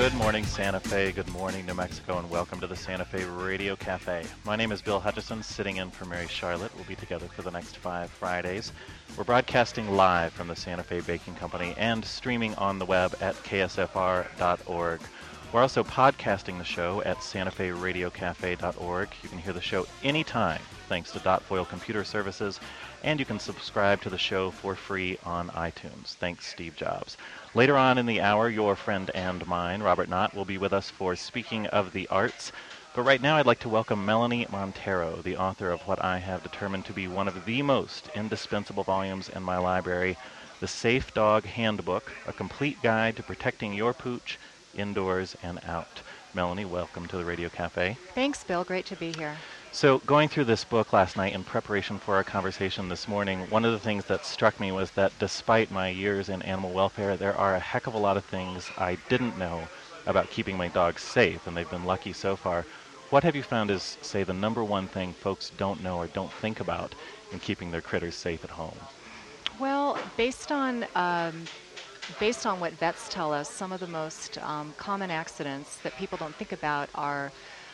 Good morning, Santa Fe. Good morning, New Mexico, and welcome to the Santa Fe Radio Cafe. My name is Bill Hutchison, sitting in for Mary Charlotte. We'll be together for the next 5 Fridays. We're broadcasting live from the Santa Fe Baking Company and streaming on the web at ksfr.org. We're also podcasting the show at santaferadiocafe.org. You can hear the show anytime thanks to Dot Foil Computer Services, and you can subscribe to the show for free on iTunes. Thanks, Steve Jobs. Later on in the hour, your friend and mine, Robert Knott, will be with us for Speaking of the Arts. But right now, I'd like to welcome Melanie Montero, the author of what I have determined to be one of the most indispensable volumes in my library, The Safe Dog Handbook, a complete guide to protecting your pooch indoors and out. Melanie, welcome to the Radio Cafe. Thanks, Bill. Great to be here. So going through this book last night in preparation for our conversation this morning, one of the things that struck me was that despite my years in animal welfare, there are a heck of a lot of things I didn't know about keeping my dogs safe, and they've been lucky so far. What have you found is, say, the number one thing folks don't know or don't think about in keeping their critters safe at home? Well, based on what vets tell us, some of the most common accidents that people don't think about are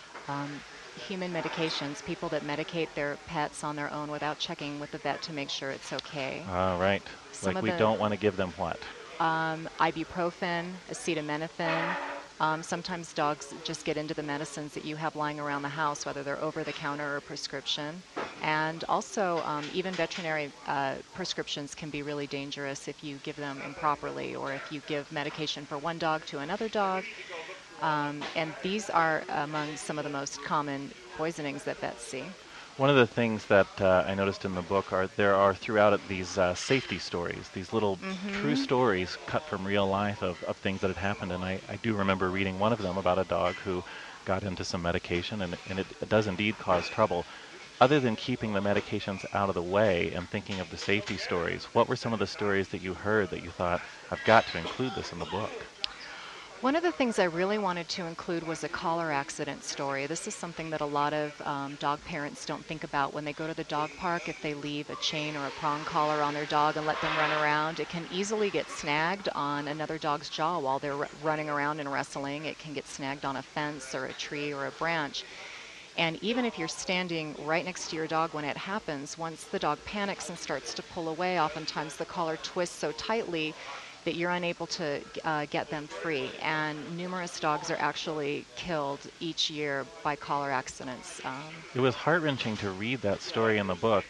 human medications, people that medicate their pets on their own without checking with the vet to make sure it's okay. Right. Like we don't want to give them what? Ibuprofen, acetaminophen. Sometimes dogs just get into the medicines that you have lying around the house, whether they're over-the-counter or prescription. And also, even veterinary prescriptions can be really dangerous if you give them improperly, or if you give medication for one dog to another dog. And these are among some of the most common poisonings that vets see. One of the things that I noticed in the book there are throughout it these safety stories, these little true stories cut from real life of things that had happened. And I do remember reading one of them about a dog who got into some medication, and it does indeed cause trouble. Other than keeping the medications out of the way and thinking of the safety stories, what were some of the stories that you heard that you thought, I've got to include this in the book? One of the things I really wanted to include was a collar accident story. This is something that a lot of dog parents don't think about when they go to the dog park. If they leave a chain or a prong collar on their dog and let them run around, it can easily get snagged on another dog's jaw while they're running around and wrestling. It can get snagged on a fence or a tree or a branch. And even if you're standing right next to your dog when it happens, once the dog panics and starts to pull away, oftentimes the collar twists so tightly that you're unable to get them free. And numerous dogs are actually killed each year by collar accidents. It was heart-wrenching to read that story in the book.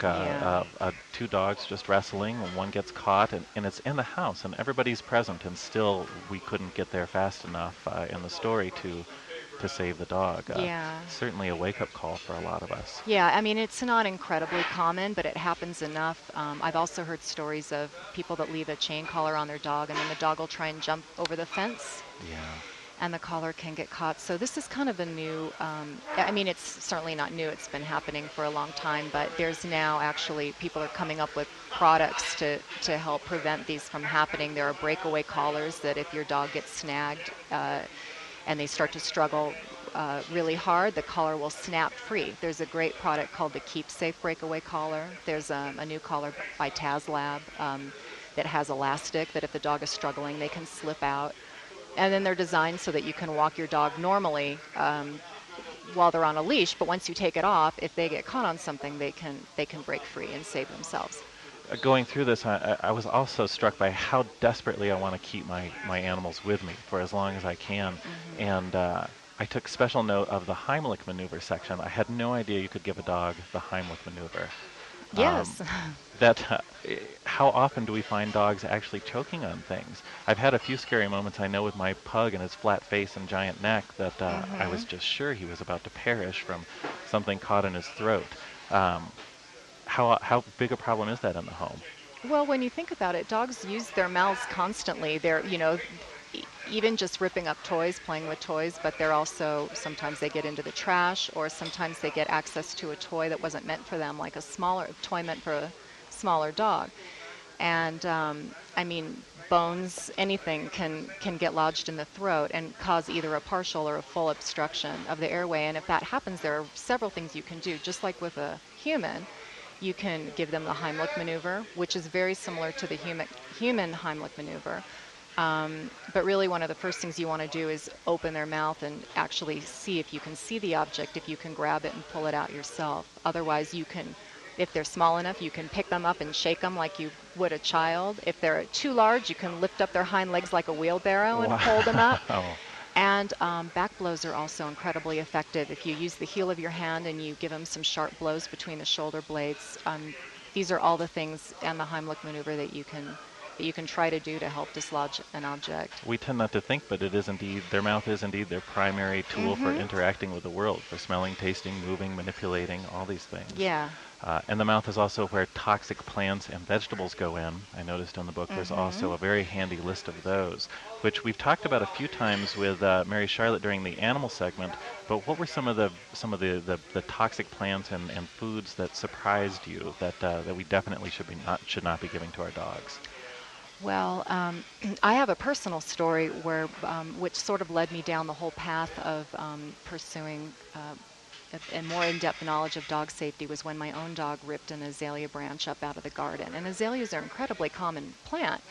Two dogs just wrestling, and one gets caught, and it's in the house, and everybody's present, and still we couldn't get there fast enough in the story to save the dog. Certainly a wake-up call for a lot of us. Yeah, I mean, it's not incredibly common, but it happens enough. I've also heard stories of people that leave a chain collar on their dog, and then the dog will try and jump over the fence. Yeah. And the collar can get caught. So this is kind of a new, I mean, it's certainly not new. It's been happening for a long time, but there's now actually, people are coming up with products to help prevent these from happening. There are breakaway collars that if your dog gets snagged, and they start to struggle really hard, the collar will snap free. There's a great product called the Keep Safe Breakaway Collar. There's a new collar by TazLab that has elastic that if the dog is struggling, they can slip out. And then they're designed so that you can walk your dog normally while they're on a leash, but once you take it off, if they get caught on something, they can break free and save themselves. Going through this, I was also struck by how desperately I want to keep my animals with me for as long as I can. And I took special note of the Heimlich maneuver section. I had no idea you could give a dog the Heimlich maneuver. Yes. How often do we find dogs actually choking on things? I've had a few scary moments, I know, with my pug and his flat face and giant neck that I was just sure he was about to perish from something caught in his throat. How big a problem is that in the home? Well, when you think about it, dogs use their mouths constantly. They're, even just ripping up toys, playing with toys, but they're also, sometimes they get into the trash, or sometimes they get access to a toy that wasn't meant for them, like a smaller toy meant for a smaller dog. And I mean, bones, anything can get lodged in the throat and cause either a partial or a full obstruction of the airway. And if that happens, there are several things you can do. Just like with a human, you can give them the Heimlich maneuver, which is very similar to the human Heimlich maneuver. But really one of the first things you want to do is open their mouth and actually see if you can see the object, if you can grab it and pull it out yourself. Otherwise you can, if they're small enough, you can pick them up and shake them like you would a child. If they're too large, you can lift up their hind legs like a wheelbarrow and hold them up. Wow. And back blows are also incredibly effective. If you use the heel of your hand and you give them some sharp blows between the shoulder blades, these are all the things and the Heimlich maneuver that you can try to do to help dislodge an object. We tend not to think, but it is indeed, their mouth is indeed their primary tool for interacting with the world, for smelling, tasting, moving, manipulating, all these things. Yeah. And the mouth is also where toxic plants and vegetables go in. I noticed in the book there's also a very handy list of those, which we've talked about a few times with Mary Charlotte during the animal segment. But what were some of the toxic plants and foods that surprised you that we definitely should not be giving to our dogs? Well, I have a personal story where, which sort of led me down the whole path of pursuing a more in-depth knowledge of dog safety was when my own dog ripped an azalea branch up out of the garden. And azaleas are an incredibly common plant.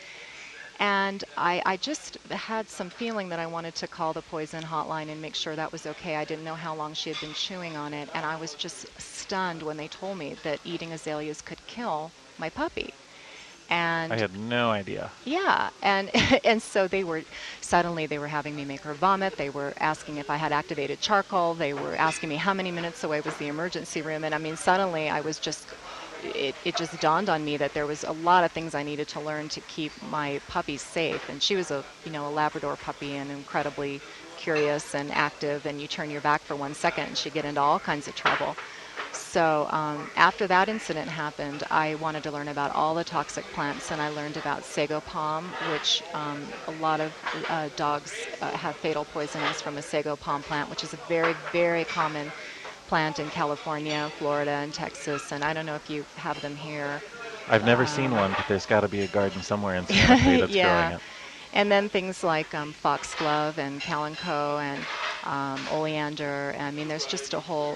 And I just had some feeling that I wanted to call the poison hotline and make sure that was okay. I didn't know how long she had been chewing on it. And I was just stunned when they told me that eating azaleas could kill my puppy. And I had no idea. yeah, and and so they were having me make her vomit. They were asking if I had activated charcoal. They were asking me how many minutes away was the emergency room. And I mean, suddenly I was just, it just dawned on me that there was a lot of things I needed to learn to keep my puppy safe. And she was a Labrador puppy and incredibly curious and active. And you turn your back for 1 second and she'd get into all kinds of trouble. So after that incident happened, I wanted to learn about all the toxic plants, and I learned about sago palm, which a lot of dogs have fatal poisonings from a sago palm plant, which is a very, very common plant in California, Florida, and Texas. And I don't know if you have them here. I've never seen one, but there's got to be a garden somewhere in Santa Fe that's growing it. And then things like foxglove and kalanchoe and oleander. I mean, there's just a whole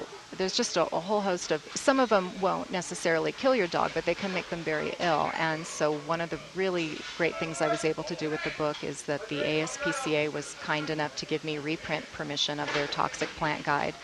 host of, some of them won't necessarily kill your dog, but they can make them very ill. And so one of the really great things I was able to do with the book is that the ASPCA was kind enough to give me reprint permission of their toxic plant guide.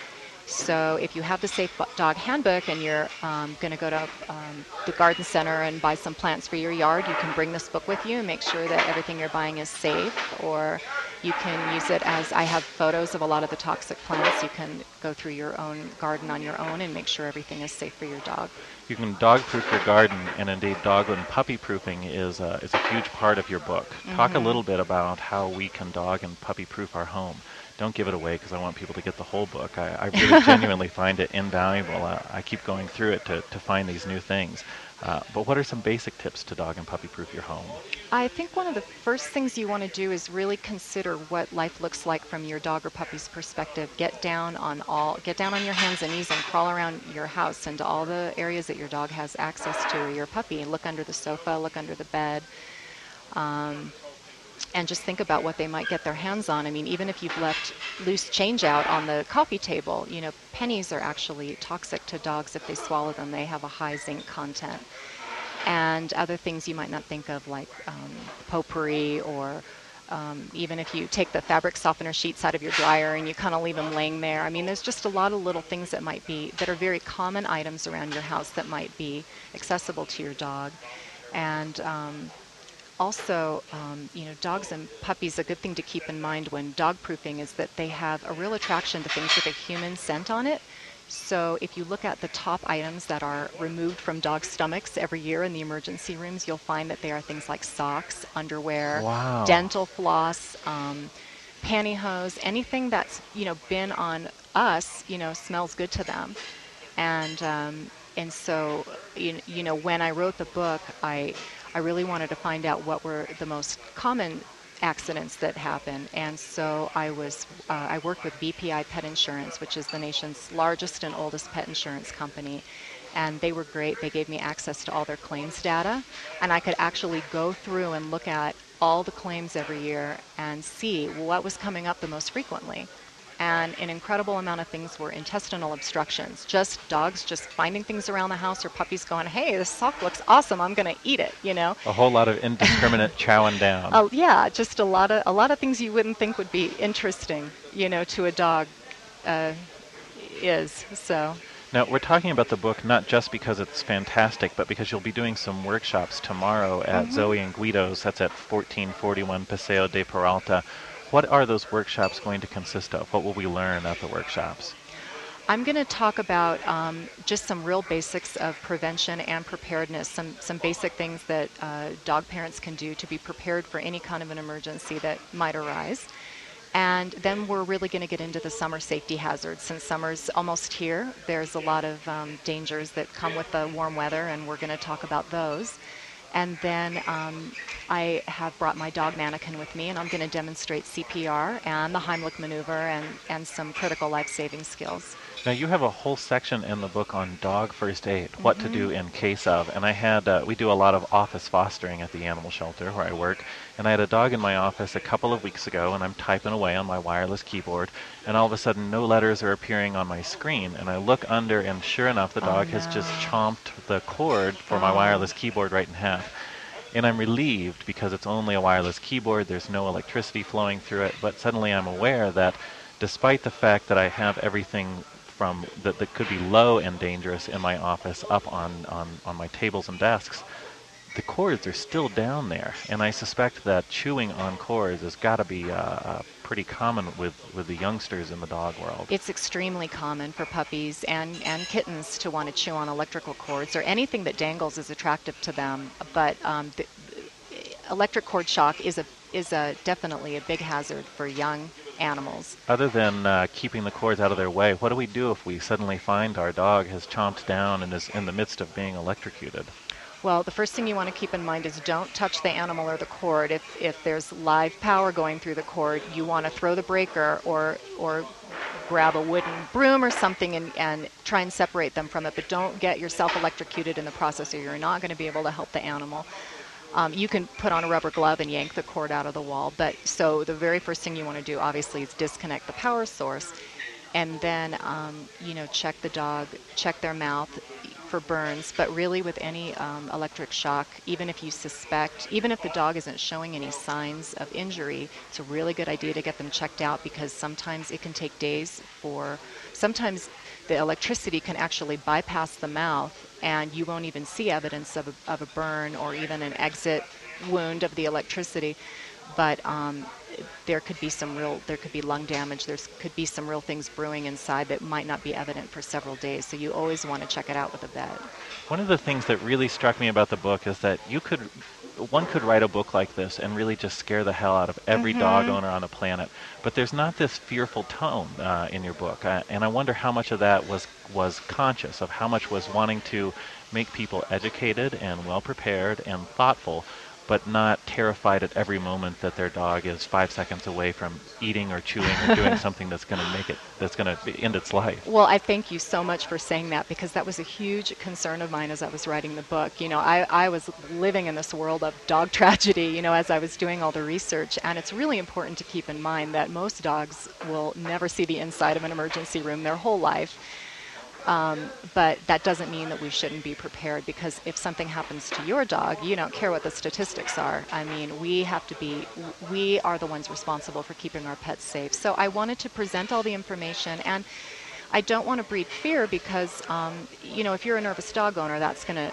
So if you have the Safe Dog Handbook and you're going to go to the garden center and buy some plants for your yard, you can bring this book with you and make sure that everything you're buying is safe. Or you can use it as, I have photos of a lot of the toxic plants. You can go through your own garden on your own and make sure everything is safe for your dog. You can dog-proof your garden, and indeed dog and puppy proofing is a huge part of your book. Talk a little bit about how we can dog and puppy-proof our home. Don't give it away because I want people to get the whole book. I really genuinely find it invaluable. I keep going through it to find these new things. But what are some basic tips to dog and puppy proof your home? I think one of the first things you want to do is really consider what life looks like from your dog or puppy's perspective. Get down on your hands and knees and crawl around your house into all the areas that your dog has access to, or your puppy. Look under the sofa, look under the bed. And just think about what they might get their hands on. I mean, even if you've left loose change out on the coffee table, pennies are actually toxic to dogs if they swallow them. They have a high zinc content. And other things you might not think of, like potpourri, or even if you take the fabric softener sheets out of your dryer and you kind of leave them laying there. I mean, there's just a lot of little things that are very common items around your house that might be accessible to your dog. And also, dogs and puppies, a good thing to keep in mind when dog proofing is that they have a real attraction to things with a human scent on it. So if you look at the top items that are removed from dog stomachs every year in the emergency rooms, you'll find that they are things like socks, underwear, dental floss, pantyhose, anything that's, been on us, smells good to them. And so, when I wrote the book, I really wanted to find out what were the most common accidents that happen. And so I worked with BPI Pet Insurance, which is the nation's largest and oldest pet insurance company. And they were great. They gave me access to all their claims data. And I could actually go through and look at all the claims every year and see what was coming up the most frequently. and an incredible amount of things were intestinal obstructions. Just dogs just finding things around the house, or puppies going, "Hey, this sock looks awesome. I'm going to eat it." You know. A whole lot of indiscriminate chowing down. Yeah, just a lot of things you wouldn't think would be interesting, to a dog, is so. Now, we're talking about the book not just because it's fantastic, but because you'll be doing some workshops tomorrow at Zoe and Guido's. That's at 1441 Paseo de Peralta. What are those workshops going to consist of? What will we learn at the workshops? I'm going to talk about just some real basics of prevention and preparedness, some basic things that dog parents can do to be prepared for any kind of an emergency that might arise. And then we're really going to get into the summer safety hazards. Since summer's almost here, there's a lot of dangers that come with the warm weather, and we're going to talk about those. And then I have brought my dog mannequin with me, and I'm going to demonstrate CPR and the Heimlich maneuver and some critical life-saving skills. Now, you have a whole section in the book on dog first aid, what to do in case of. And I had, we do a lot of office fostering at the animal shelter where I work. And I had a dog in my office a couple of weeks ago, and I'm typing away on my wireless keyboard. And all of a sudden, no letters are appearing on my screen. And I look under, and sure enough, the dog has just chomped the cord for my wireless keyboard right in half. And I'm relieved because it's only a wireless keyboard. There's no electricity flowing through it. But suddenly I'm aware that despite the fact that I have everything from that could be low and dangerous in my office up on my tables and desks, the cords are still down there. And I suspect that chewing on cords has got to be pretty common with the youngsters in the dog world. It's extremely common for puppies and kittens to want to chew on electrical cords, or anything that dangles is attractive to them. But the electric cord shock is definitely a big hazard for young animals. Other than keeping the cords out of their way, what do we do if we suddenly find our dog has chomped down and is in the midst of being electrocuted? Well, the first thing you want to keep in mind is don't touch the animal or the cord. If there's live power going through the cord, you want to throw the breaker or grab a wooden broom or something and try and separate them from it. But don't get yourself electrocuted in the process, or you're not going to be able to help the animal. You can put on a rubber glove and yank the cord out of the wall. But so the very first thing you want to do, obviously, is disconnect the power source, and then check the dog, check their mouth for burns. But really, with any electric shock, even if the dog isn't showing any signs of injury, it's a really good idea to get them checked out, because sometimes it can take days sometimes the electricity can actually bypass the mouth, and you won't even see evidence of a burn or even an exit wound of the electricity. But there could be lung damage. There could be some real things brewing inside that might not be evident for several days. So you always want to check it out with a vet. One of the things that really struck me about the book is that one could write a book like this and really just scare the hell out of every dog owner on the planet. But there's not this fearful tone in your book. And I wonder how much of that was conscious, of how much was wanting to make people educated and well prepared and thoughtful, but not terrified at every moment that their dog is 5 seconds away from eating or chewing or doing something that's going to end its life. Well, I thank you so much for saying that, because that was a huge concern of mine as I was writing the book. I was living in this world of dog tragedy, as I was doing all the research, and it's really important to keep in mind that most dogs will never see the inside of an emergency room their whole life. But that doesn't mean that we shouldn't be prepared, because if something happens to your dog, you don't care what the statistics are. I mean, we are the ones responsible for keeping our pets safe. So I wanted to present all the information, and I don't want to breed fear, because, if you're a nervous dog owner, that's gonna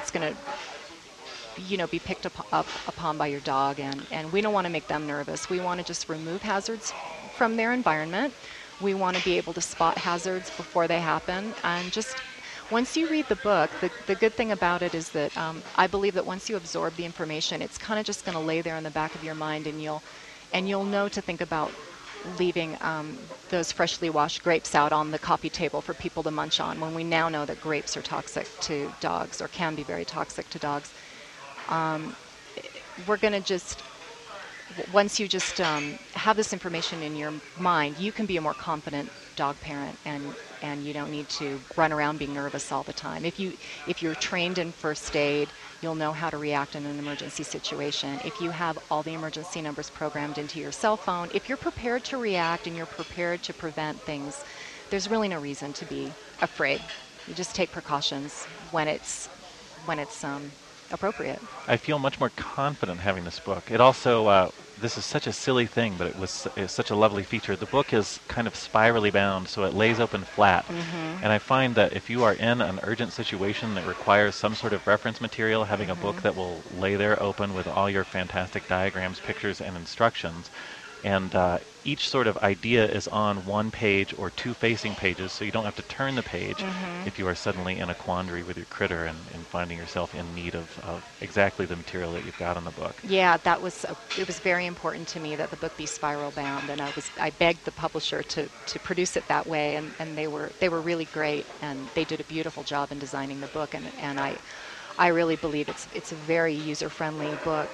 be picked up upon by your dog, and we don't want to make them nervous. We want to just remove hazards from their environment. We want to be able to spot hazards before they happen. And just once you read the book, the good thing about it is that I believe that once you absorb the information, it's kind of just going to lay there in the back of your mind, and you'll know to think about leaving those freshly washed grapes out on the coffee table for people to munch on, when we now know that grapes are toxic to dogs, or can be very toxic to dogs. We're going to just once you just have this information in your mind, you can be a more confident dog parent, and you don't need to run around being nervous all the time. If you're trained in first aid, you'll know how to react in an emergency situation. If you have all the emergency numbers programmed into your cell phone, if you're prepared to react and you're prepared to prevent things, there's really no reason to be afraid. You just take precautions when it's appropriate. I feel much more confident having this book. It also, this is such a silly thing, but it's such a lovely feature. The book is kind of spirally bound, so it lays open flat. Mm-hmm. And I find that if you are in an urgent situation that requires some sort of reference material, having a book that will lay there open with all your fantastic diagrams, pictures, and instructions, and each sort of idea is on one page or two facing pages, so you don't have to turn the page if you are suddenly in a quandary with your critter and finding yourself in need of exactly the material that you've got in the book. Yeah, it was very important to me that the book be spiral bound, and I begged the publisher to produce it that way, and they were really great, and they did a beautiful job in designing the book, and I really believe it's a very user-friendly book.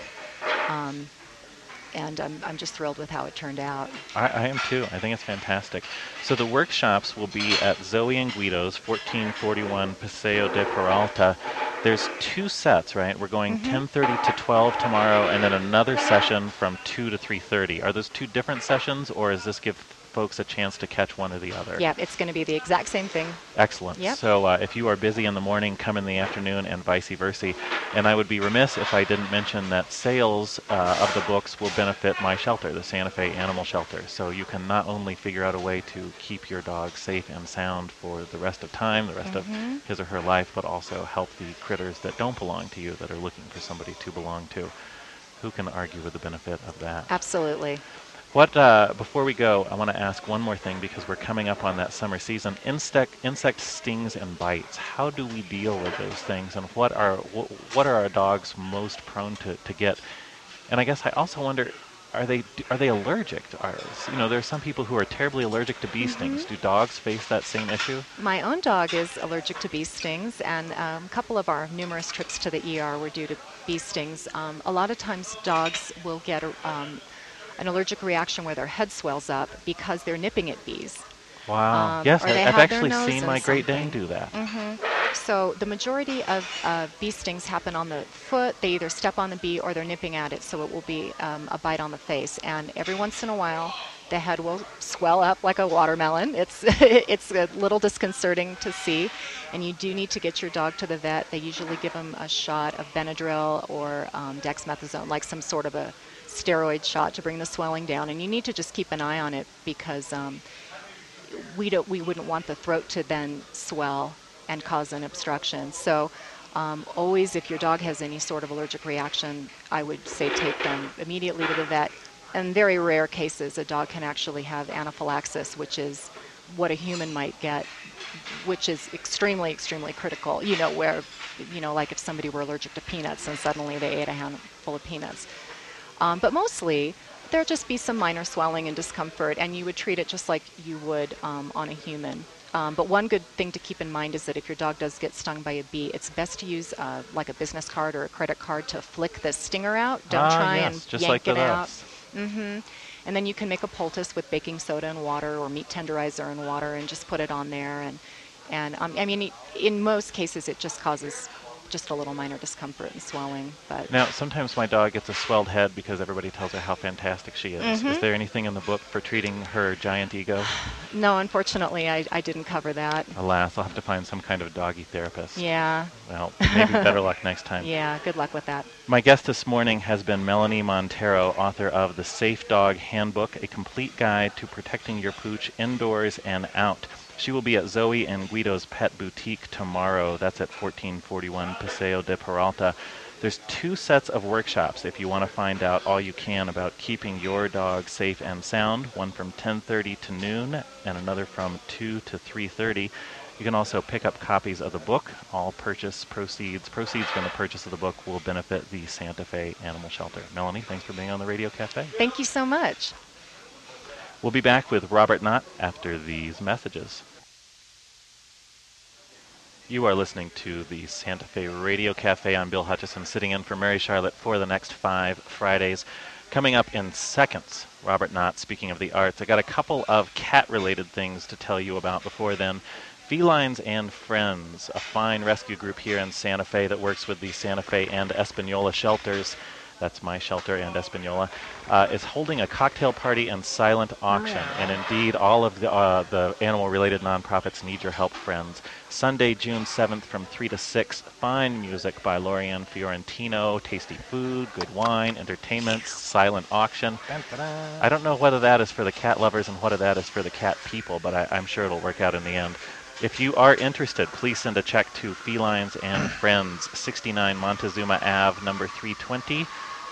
And I'm just thrilled with how it turned out. I am too. I think it's fantastic. So the workshops will be at Zoe and Guido's, 1441 Paseo de Peralta. There's two sets, right? We're going 10:30 to 12 tomorrow, and then another session from 2 to 3:30. Are those two different sessions, or does this give folks a chance to catch one or the other? Yeah, it's going to be the exact same thing. Excellent. Yep. So if you are busy in the morning, come in the afternoon, and vice versa. And I would be remiss if I didn't mention that sales of the books will benefit my shelter, the Santa Fe Animal Shelter. So you can not only figure out a way to keep your dog safe and sound for the rest of time, the rest of his or her life, but also help the critters that don't belong to you, that are looking for somebody to belong to. Who can argue with the benefit of that? Absolutely. Before we go, I want to ask one more thing, because we're coming up on that summer season. Insect stings and bites. How do we deal with those things, and what are our dogs most prone to get? And I guess I also wonder, are they allergic to ours? There are some people who are terribly allergic to bee stings. Do dogs face that same issue? My own dog is allergic to bee stings, and a couple of our numerous trips to the ER were due to bee stings. A lot of times dogs will get an allergic reaction where their head swells up because they're nipping at bees. Wow. Yes, I've actually seen my Great Dane do that. So the majority of bee stings happen on the foot. They either step on the bee or they're nipping at it, so it will be a bite on the face. And every once in a while, the head will swell up like a watermelon. It's a little disconcerting to see, and you do need to get your dog to the vet. They usually give them a shot of Benadryl or dexamethasone, like some sort of a steroid shot to bring the swelling down, and you need to just keep an eye on it, because we wouldn't want the throat to then swell and cause an obstruction. So always, if your dog has any sort of allergic reaction, I would say take them immediately to the vet. In very rare cases, a dog can actually have anaphylaxis, which is what a human might get, which is extremely, extremely critical, where, like if somebody were allergic to peanuts and suddenly they ate a handful of peanuts. But mostly, there'll just be some minor swelling and discomfort, and you would treat it just like you would on a human. But one good thing to keep in mind is that if your dog does get stung by a bee, it's best to use like a business card or a credit card to flick the stinger out. Don't try and just yank like it out. Mm-hmm. And then you can make a poultice with baking soda and water, or meat tenderizer and water, and just put it on there. And I mean, in most cases, it just causes just a little minor discomfort and swelling. But now, sometimes my dog gets a swelled head because everybody tells her how fantastic she is. Is there anything in the book for treating her giant ego? No, unfortunately, I didn't cover that. Alas, I'll have to find some kind of doggy therapist. Yeah. Well, maybe better luck next time. Yeah, good luck with that. My guest this morning has been Melanie Montero, author of The Safe Dog Handbook, a complete guide to protecting your pooch indoors and out. She will be at Zoe and Guido's Pet Boutique tomorrow. That's at 1441 Paseo de Peralta. There's two sets of workshops if you want to find out all you can about keeping your dog safe and sound, one from 10:30 to noon and another from 2 to 3:30. You can also pick up copies of the book. All proceeds from the purchase of the book will benefit the Santa Fe Animal Shelter. Melanie, thanks for being on the Radio Cafe. Thank you so much. We'll be back with Robert Knott after these messages. You are listening to the Santa Fe Radio Cafe. I'm Bill Hutchison, sitting in for Mary Charlotte for the next 5 Fridays. Coming up in seconds, Robert Knott, speaking of the arts. I got a couple of cat-related things to tell you about before then. Felines and Friends, a fine rescue group here in Santa Fe that works with the Santa Fe and Espanola shelters. That's my shelter and Espanola, is holding a cocktail party and silent auction. And indeed, all of the animal-related nonprofits need your help, friends. Sunday, June 7th from 3 to 6, fine music by Lorianne Fiorentino, tasty food, good wine, entertainment, silent auction. I don't know whether that is for the cat lovers and whether that is for the cat people, but I'm sure it'll work out in the end. If you are interested, please send a check to Felines and Friends, 69 Montezuma Ave, number 320.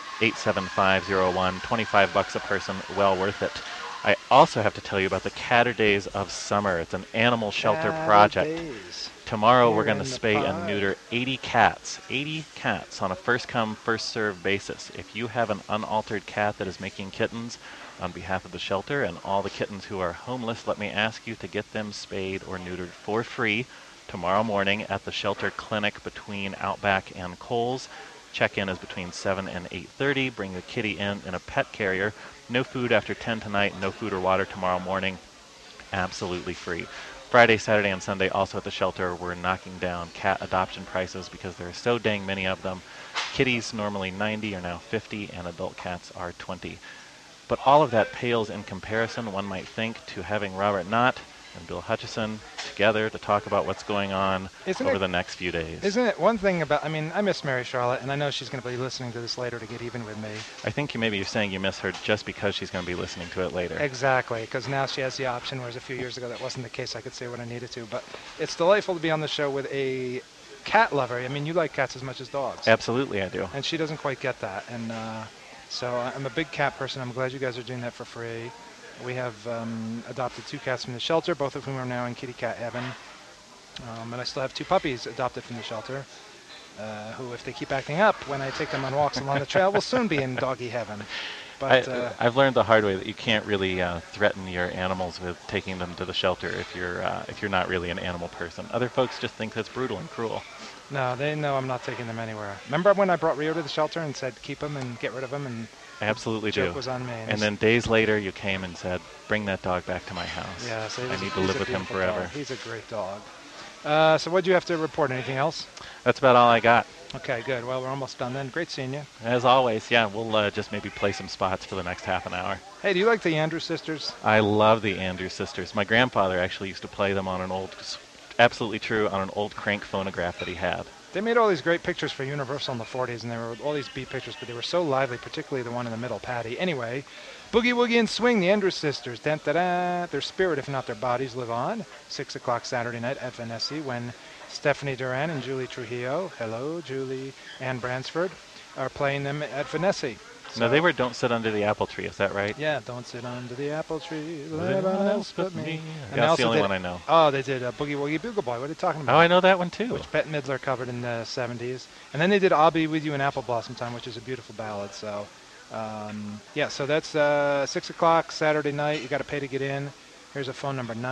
87501, $25 a person, well worth it. I also have to tell you about the Catterdays of Summer. It's an animal shelter project. Tomorrow we're going to spay and neuter 80 cats on a first-come, first-served basis. If you have an unaltered cat that is making kittens, on behalf of the shelter and all the kittens who are homeless, let me ask you to get them spayed or neutered for free tomorrow morning at the shelter clinic between Outback and Kohl's. Check-in is between 7 and 8:30. Bring the kitty in a pet carrier. No food after 10 tonight. No food or water tomorrow morning. Absolutely free. Friday, Saturday, and Sunday also at the shelter, we're knocking down cat adoption prices because there are so dang many of them. Kitties, normally 90, are now 50, and adult cats are 20. But all of that pales in comparison, one might think, to having Robert Knott and Bill Hutchison together to talk about what's going on over the next few days. Isn't it one thing about, I miss Mary Charlotte, and I know she's going to be listening to this later to get even with me. I think you're saying you miss her just because she's going to be listening to it later. Exactly, because now she has the option, whereas a few years ago that wasn't the case. I could say what I needed to. But it's delightful to be on the show with a cat lover. I mean, you like cats as much as dogs. Absolutely, I do. And she doesn't quite get that. And so I'm a big cat person. I'm glad you guys are doing that for free. We have adopted 2 cats from the shelter, both of whom are now in kitty cat heaven. And I still have 2 puppies adopted from the shelter, who, if they keep acting up when I take them on walks along the trail, will soon be in doggy heaven. But I've learned the hard way that you can't really threaten your animals with taking them to the shelter if you're not really an animal person. Other folks just think that's brutal and cruel. No, they know I'm not taking them anywhere. Remember when I brought Rio to the shelter and said keep him and get rid of him? And I absolutely the do. joke was on me. And then days later, you came and said, "Bring that dog back to my house. Yes, I need to live with him forever." Dog. He's a great dog. So what do you have to report? Anything else? That's about all I got. Okay, good. Well, we're almost done then. Great seeing you. As always, yeah, we'll just maybe play some spots for the next half an hour. Hey, do you like the Andrews Sisters? I love the Andrews Sisters. My grandfather actually used to play them on an old crank phonograph that he had. They made all these great pictures for Universal in the 40s, and there were all these beat pictures, but they were so lively, particularly the one in the middle, Patty. Anyway, Boogie Woogie and Swing, the Andrews Sisters. Dun-da-da. Their spirit, if not their bodies, live on. 6 o'clock Saturday night at Vanessa when Stephanie Duran and Julie Trujillo, hello, Julie, and Bransford, are playing them at Vanessa. No, they were Don't Sit Under the Apple Tree, is that right? Yeah, Don't Sit Under the Apple Tree, let anyone else but me. And that's the only one I know. Oh, they did Boogie Woogie Bugle Boy. What are you talking about? Oh, I know that one too. Which Bette Midler covered in the 70s. And then they did I'll Be With You in Apple Blossom Time, which is a beautiful ballad. So, yeah, so that's 6 o'clock Saturday night. You got to pay to get in. Here's a phone number,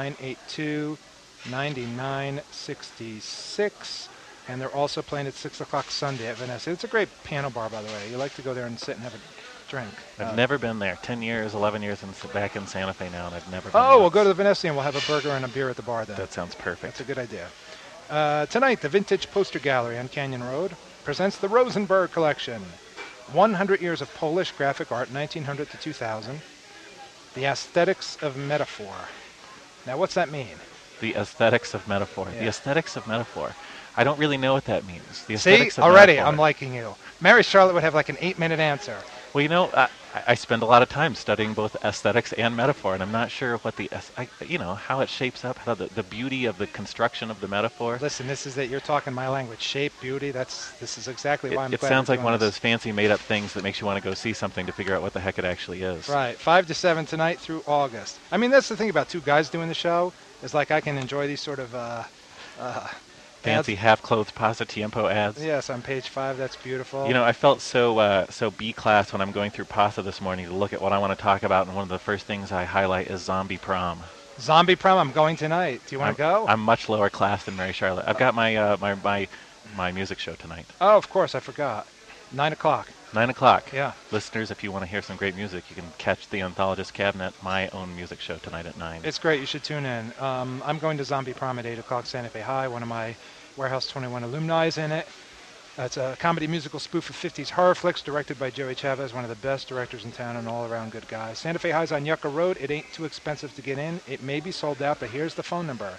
982-9966. And they're also playing at 6 o'clock Sunday at Vanessa. It's a great piano bar, by the way. You like to go there and sit and have a drink. I've never been there. 10 years, 11 years, and back in Santa Fe now, and I've never been Oh, there. we'll go to the Vanessa and we'll have a burger and a beer at the bar then. That sounds perfect. That's a good idea. Tonight, the Vintage Poster Gallery on Canyon Road presents the Rosenberg Collection. 100 years of Polish graphic art, 1900 to 2000. The Aesthetics of Metaphor. Now, what's that mean? The aesthetics of metaphor. Yeah. The aesthetics of metaphor. I don't really know what that means. The See, aesthetics of already metaphor. I'm liking you. Mary Charlotte would have like an 8-minute answer. Well, you know, I spend a lot of time studying both aesthetics and metaphor, and I'm not sure what how it shapes up, how the beauty of the construction of the metaphor. Listen, this is that you're talking my language. Shape, beauty. This is exactly why I'm It glad sounds we're like doing one of this. those fancy made-up things that makes you want to go see something to figure out what the heck it actually is. Right, 5 to 7 tonight through August. I mean, that's the thing about 2 guys doing the show, is like I can enjoy these sort of Fancy half-clothed Pasa Tiempo ads. Yes, on page 5. That's beautiful. You know, I felt so B-class when I'm going through Pasa this morning to look at what I want to talk about, and one of the first things I highlight is Zombie Prom. Zombie Prom, I'm going tonight. Do you want to go? I'm much lower class than Mary Charlotte. I've got my music show tonight. Oh, of course, I forgot. 9 o'clock. 9 o'clock. Yeah. Listeners, if you want to hear some great music, you can catch the Anthologist Cabinet, my own music show, tonight at 9. It's great. You should tune in. I'm going to Zombie Prom at 8 o'clock, Santa Fe High. One of my Warehouse 21 alumni is in it. It's a comedy musical spoof of 50s horror flicks directed by Joey Chavez, one of the best directors in town and all-around good guy. Santa Fe High's on Yucca Road. It ain't too expensive to get in. It may be sold out, but here's the phone number,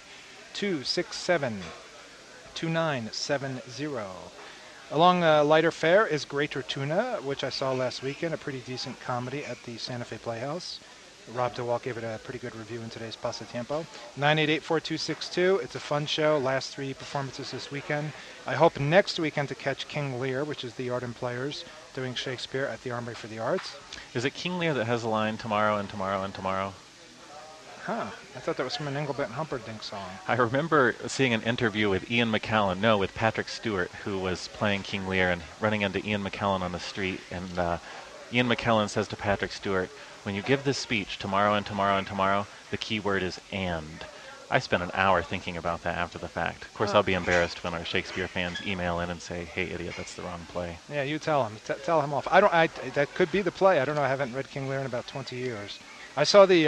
267-2970. Along lighter fare is Greater Tuna, which I saw last weekend, a pretty decent comedy at the Santa Fe Playhouse. Rob DeWalt gave it a pretty good review in today's Pasatiempo. 988-4262. It's a fun show. Last 3 performances this weekend. I hope next weekend to catch King Lear, which is the Art and Players, doing Shakespeare at the Armory for the Arts. Is it King Lear that has the line tomorrow and tomorrow and tomorrow? Huh. I thought that was from an Engelbert Humperdinck song. I remember seeing an interview with with Patrick Stewart, who was playing King Lear and running into Ian McKellen on the street. And Ian McKellen says to Patrick Stewart, when you give this speech tomorrow and tomorrow and tomorrow, the key word is and. I spent an hour thinking about that after the fact. Of course, I'll be embarrassed when our Shakespeare fans email in and say, hey, idiot, that's the wrong play. Yeah, you tell him. Tell him off. That could be the play. I don't know. I haven't read King Lear in about 20 years. I saw the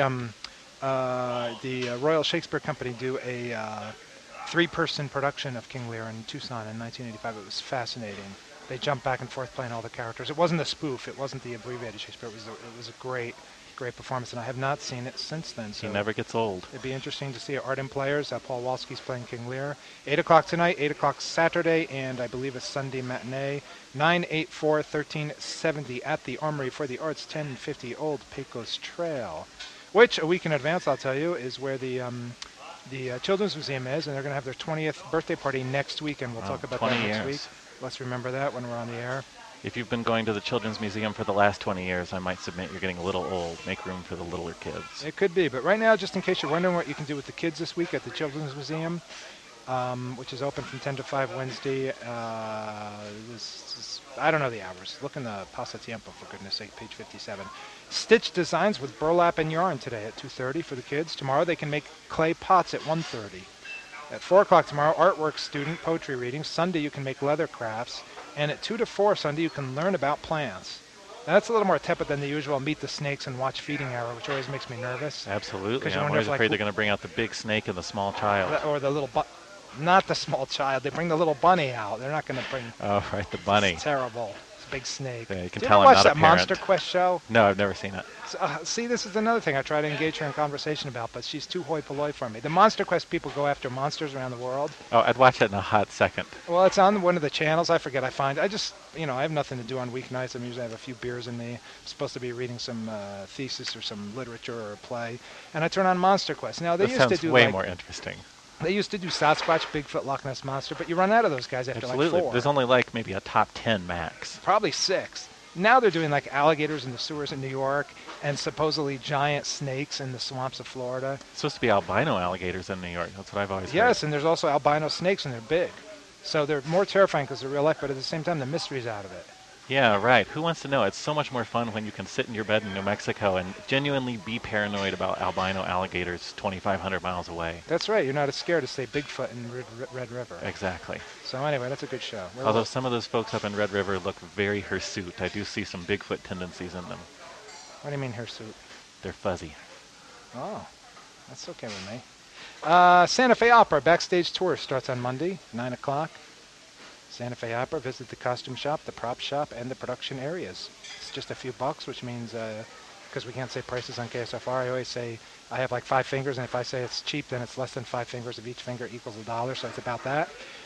Royal Shakespeare Company do a 3-person production of King Lear in Tucson in 1985. It was fascinating. They jumped back and forth playing all the characters. It wasn't a spoof. It wasn't the abbreviated Shakespeare. It was a great performance, and I have not seen it since then. So he never gets old. It'd be interesting to see Art and Players. Paul Walsky's playing King Lear. 8 o'clock tonight, 8 o'clock Saturday, and I believe a Sunday matinee. 984-1370 at the Armory for the Arts, 1050 Old Pecos Trail, which a week in advance, I'll tell you, is where the Children's Museum is, and they're going to have their 20th birthday party next week, and we'll talk about that next week. Let's remember that when we're on the air. If you've been going to the Children's Museum for the last 20 years, I might submit you're getting a little old. Make room for the littler kids. It could be, but right now, just in case you're wondering what you can do with the kids this week at the Children's Museum, which is open from 10 to 5 Wednesday. I don't know the hours. Look in the Pasatiempo, for goodness sake, page 57. Stitch designs with burlap and yarn today at 2:30 for the kids. Tomorrow they can make clay pots at 1:30. At 4 o'clock tomorrow, artwork student poetry reading. Sunday you can make leather crafts. And at 2 to 4 Sunday you can learn about plants. Now, that's a little more tepid than the usual meet the snakes and watch Feeding Hour, which always makes me nervous. Absolutely. I'm always afraid they're going to bring out the big snake and the small child. Or the little not the small child. They bring the little bunny out. They're not going to bring... Oh, right, the bunny. It's terrible. It's a big snake. Yeah, you can Did tell you I'm watch not that a parent. Monster Quest show? No, I've never seen it. See, this is another thing I try to engage her in conversation about, but she's too hoi polloi for me. The Monster Quest people go after monsters around the world. Oh, I'd watch it in a hot second. Well, it's on one of the channels. I forget. I have nothing to do on weeknights. I usually have a few beers in me. I'm supposed to be reading some thesis or some literature or a play, and I turn on Monster Quest. Now, they used to do way more interesting. They used to do Sasquatch, Bigfoot, Loch Ness Monster, but you run out of those guys after Absolutely. like 4. There's only maybe a top 10 max. Probably 6. Now they're doing like alligators in the sewers in New York and supposedly giant snakes in the swamps of Florida. It's supposed to be albino alligators in New York. That's what I've always heard. Yes, and there's also albino snakes, and they're big. So they're more terrifying because they're real life, but at the same time, the mystery's out of it. Yeah, right. Who wants to know? It's so much more fun when you can sit in your bed in New Mexico and genuinely be paranoid about albino alligators 2,500 miles away. That's right. You're not as scared to say Bigfoot in Red River. Exactly. So anyway, that's a good show. Although some of those folks up in Red River look very hirsute. I do see some Bigfoot tendencies in them. What do you mean hirsute? They're fuzzy. Oh, that's okay with me. Santa Fe Opera backstage tour starts on Monday, 9 o'clock. Santa Fe Opera, visit the costume shop, the prop shop, and the production areas. It's just a few bucks, which means, because we can't say prices on KSFR, I always say I have like 5 fingers, and if I say it's cheap, then it's less than 5 fingers of each finger equals $1, so it's about that.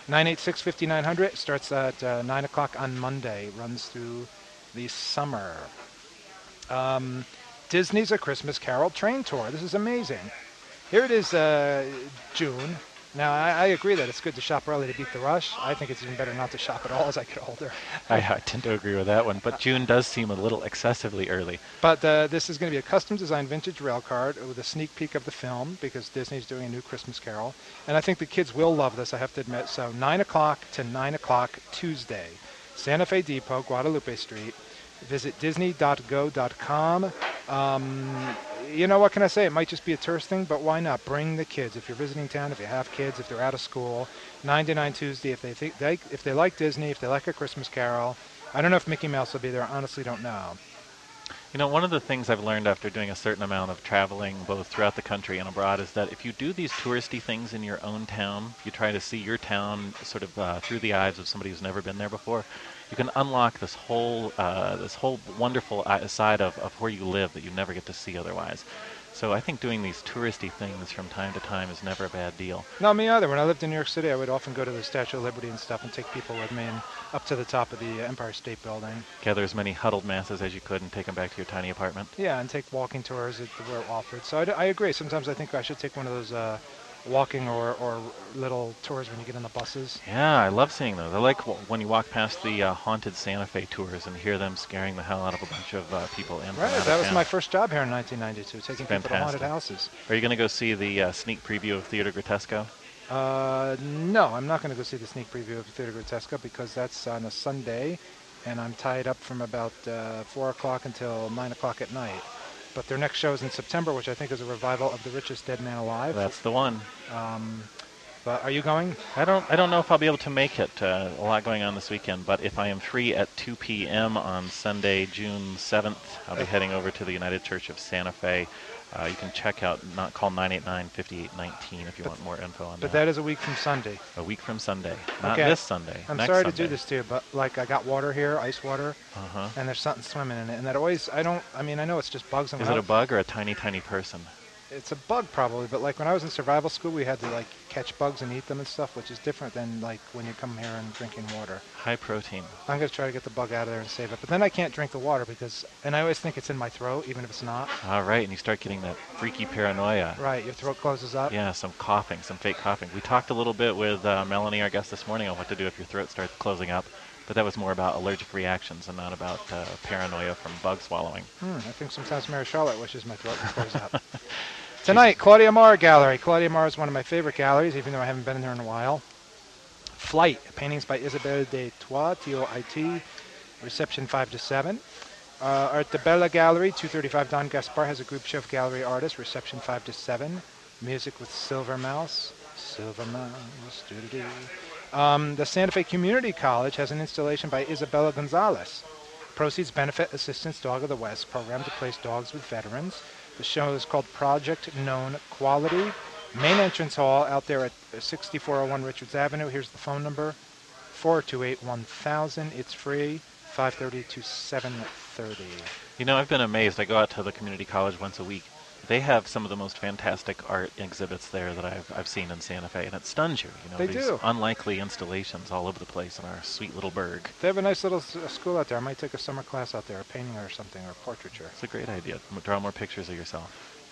986-5900 starts at 9 o'clock on Monday, runs through the summer. Disney's A Christmas Carol train tour. This is amazing. Here it is, June. Now, I agree that it's good to shop early to beat the rush. I think it's even better not to shop at all as I get older. I tend to agree with that one, but June does seem a little excessively early. But this is going to be a custom-designed vintage rail card with a sneak peek of the film because Disney's doing a new Christmas Carol. And I think the kids will love this, I have to admit. So 9 o'clock to 9 o'clock Tuesday, Santa Fe Depot, Guadalupe Street. Visit disney.go.com. You know, what can I say? It might just be a tourist thing, but why not? Bring the kids. If you're visiting town, if you have kids, if they're out of school, 9 to 9 Tuesday. If they like Disney, if they like A Christmas Carol, I don't know if Mickey Mouse will be there. I honestly don't know. You know, one of the things I've learned after doing a certain amount of traveling both throughout the country and abroad is that if you do these touristy things in your own town, you try to see your town sort of through the eyes of somebody who's never been there before, you can unlock this whole wonderful side of where you live that you never get to see otherwise. So I think doing these touristy things from time to time is never a bad deal. No, me either. When I lived in New York City, I would often go to the Statue of Liberty and stuff and take people with me and up to the top of the Empire State Building. Gather as many huddled masses as you could and take them back to your tiny apartment. Yeah, and take walking tours that were offered. So I agree. Sometimes I think I should take one of those walking or little tours when you get on the buses. Yeah, I love seeing those. I like when you walk past the haunted Santa Fe tours and hear them scaring the hell out of a bunch of people in. Right, that was my first job here in 1992, taking people to haunted houses. Are you going to go see the sneak preview of Theater Grotesco? No, I'm not going to go see the sneak preview of Theater Grotesco because that's on a Sunday, and I'm tied up from about 4 o'clock until 9 o'clock at night. But their next show is in September, which I think is a revival of The Richest Dead Man Alive. That's the one. But are you going? I don't know if I'll be able to make it. A lot going on this weekend, but if I am free at 2 p.m. on Sunday, June 7th, I'll be heading over to the United Church of Santa Fe. You can call 989-5819 if you want more info on that. But that is a week from Sunday. A week from Sunday, not Okay. this Sunday. I'm next sorry Sunday. to do this to you, but like I got water here, ice water, and there's something swimming in it, and that always I know it's just bugs. Is it a bug or a tiny, tiny person? It's a bug probably, but like when I was in survival school, we had to like catch bugs and eat them and stuff, which is different than like when you come here and drinking water. High protein. I'm gonna try to get the bug out of there and save it, but then I can't drink the water and I always think it's in my throat, even if it's not. All right, and you start getting that freaky paranoia. Right, your throat closes up. Yeah, some coughing, some fake coughing. We talked a little bit with Melanie, our guest this morning, on what to do if your throat starts closing up, but that was more about allergic reactions and not about paranoia from bug swallowing. I think sometimes Mary Charlotte wishes my throat would close up. Tonight, Claudia Marr Gallery. Claudia Marr is one of my favorite galleries, even though I haven't been in there in a while. Flight, paintings by Isabelle de Toit, T-O-I-T, reception 5 to 7. Art de Bella Gallery, 235 Don Gaspar has a group show of gallery artists, reception 5 to 7. Music with Silver Mouse. Silver Mouse, doo-doo-doo. The Santa Fe Community College has an installation by Isabella Gonzalez. Proceeds benefit Assistance Dog of the West program to place dogs with veterans. The show is called Project Known Quality. Main entrance hall out there at 6401 Richards Avenue. Here's the phone number, 428-1000. It's free, 5:30 to 7:30. You know, I've been amazed. I go out to the community college once a week. They have some of the most fantastic art exhibits there that I've seen in Santa Fe, and it stuns you. You know, They these do. unlikely installations all over the place in our sweet little burg. They have a nice little school out there. I might take a summer class out there, painting or something, or portraiture. It's a great idea. Draw more pictures of yourself.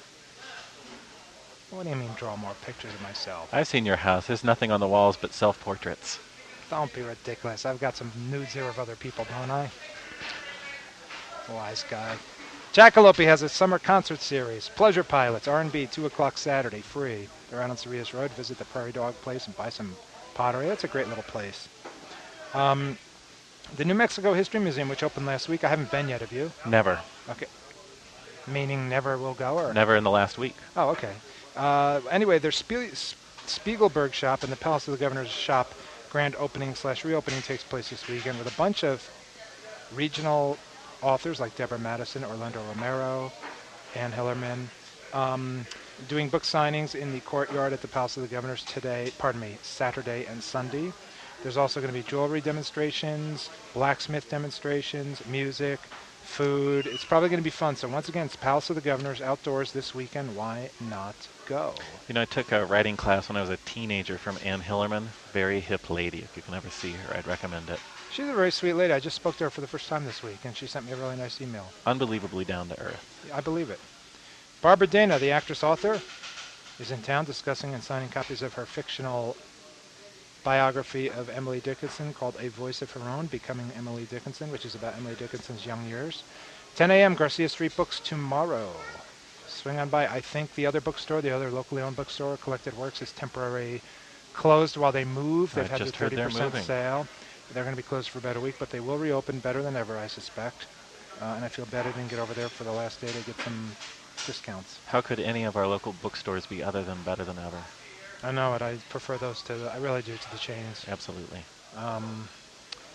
What do you mean draw more pictures of myself? I've seen your house. There's nothing on the walls but self-portraits. Don't be ridiculous. I've got some nudes here of other people, don't I? Wise guy. Jackalope has a summer concert series. Pleasure Pilots, R&B, 2 o'clock Saturday, free. They're out on Cerritos Road. Visit the Prairie Dog Place and buy some pottery. That's a great little place. The New Mexico History Museum, which opened last week. I haven't been yet, have you? Never. Okay. Meaning never will go? Or Never in the last week. Oh, okay. Anyway, their Spiegelberg shop and the Palace of the Governor's shop grand opening/reopening takes place this weekend with a bunch of regional authors like Deborah Madison, Orlando Romero, Ann Hillerman, doing book signings in the courtyard at the Palace of the Governor's Saturday and Sunday. There's also going to be jewelry demonstrations, blacksmith demonstrations, music, food. It's probably going to be fun. So once again, it's Palace of the Governor's outdoors this weekend. Why not go? You know, I took a writing class when I was a teenager from Ann Hillerman. Very hip lady. If you can ever see her, I'd recommend it. She's a very sweet lady. I just spoke to her for the first time this week, and she sent me a really nice email. Unbelievably down to earth. I believe it. Barbara Dana, the actress-author, is in town discussing and signing copies of her fictional biography of Emily Dickinson called A Voice of Her Own, Becoming Emily Dickinson, which is about Emily Dickinson's young years. 10 a.m., Garcia Street Books tomorrow. Swing on by. I think the other bookstore, the other locally owned bookstore, Collected Works, is temporarily closed while they move. They've had their 30% sale. They're going to be closed for about a week, but they will reopen better than ever, I suspect. And I feel bad I didn't get over there for the last day to get some discounts. How could any of our local bookstores be other than better than ever? I know it. I prefer those to, I really do, to the chains. Absolutely.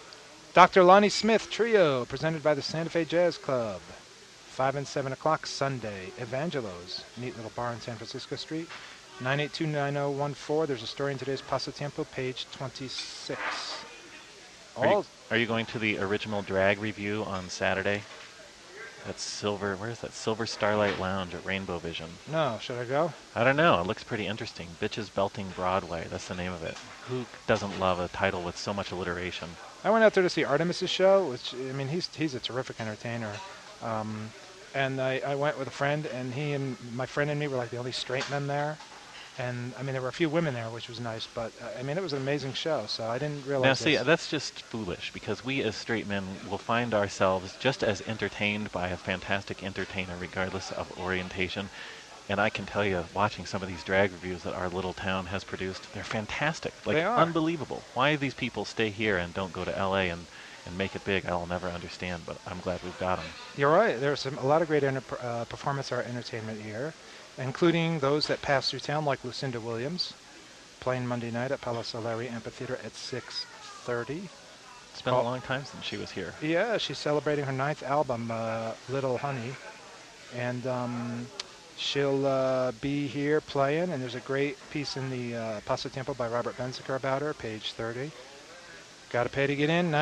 Dr. Lonnie Smith Trio, presented by the Santa Fe Jazz Club. 5 and 7 o'clock Sunday. Evangelos, neat little bar on San Francisco Street. 982-9014. There's a story in today's Pasatiempo, page 26. Are you going to the original drag review on Saturday? That's Silver. Where is that? Silver Starlight Lounge at Rainbow Vision. No, should I go? I don't know. It looks pretty interesting. Bitches Belting Broadway. That's the name of it. Who doesn't love a title with so much alliteration? I went out there to see Artemis's show, which, I mean, he's a terrific entertainer. And I went with a friend, and he and my friend and me were like the only straight men there. And, I mean, there were a few women there, which was nice. But, I mean, it was an amazing show, so I didn't realize Now, see, this. that's just foolish, because we as straight men will find ourselves just as entertained by a fantastic entertainer, regardless of orientation. And I can tell you, watching some of these drag reviews that our little town has produced, they're fantastic. Like, They are. unbelievable. Why these people stay here and don't go to L.A. and make it big, I'll never understand, but I'm glad we've got them. You're right. There's a lot of great performance art entertainment here, including those that pass through town, like Lucinda Williams, playing Monday night at Palo Solari Amphitheater at 6:30. It's been a long time since she was here. Yeah, she's celebrating her 9th album, Little Honey, and she'll be here playing, and there's a great piece in the Pasatiempo by Robert Benziker about her, page 30. Got to pay to get in,